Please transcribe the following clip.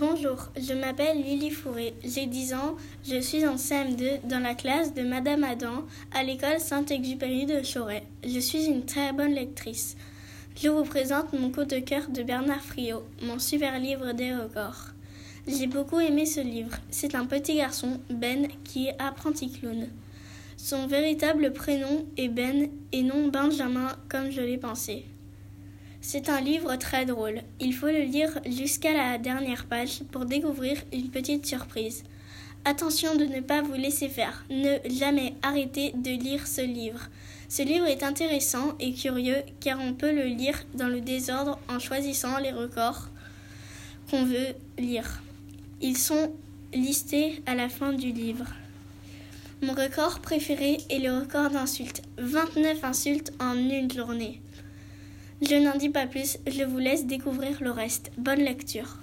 Bonjour, je m'appelle Lily Fourré, j'ai 10 ans, je suis en CM2 dans la classe de Madame Adam à l'école Saint-Exupéry de Chauray. Je suis une très bonne lectrice. Je vous présente mon coup de cœur de Bernard Friot, mon super livre des records. J'ai beaucoup aimé ce livre. C'est un petit garçon, Ben, qui est apprenti clown. Son véritable prénom est Ben et non Benjamin comme je l'ai pensé. C'est un livre très drôle. Il faut le lire jusqu'à la dernière page pour découvrir une petite surprise. Attention de ne pas vous laisser faire. Ne jamais arrêter de lire ce livre. Ce livre est intéressant et curieux car on peut le lire dans le désordre en choisissant les records qu'on veut lire. Ils sont listés à la fin du livre. Mon record préféré est le record d'insultes. 29 insultes en une journée. Je n'en dis pas plus, je vous laisse découvrir le reste. Bonne lecture.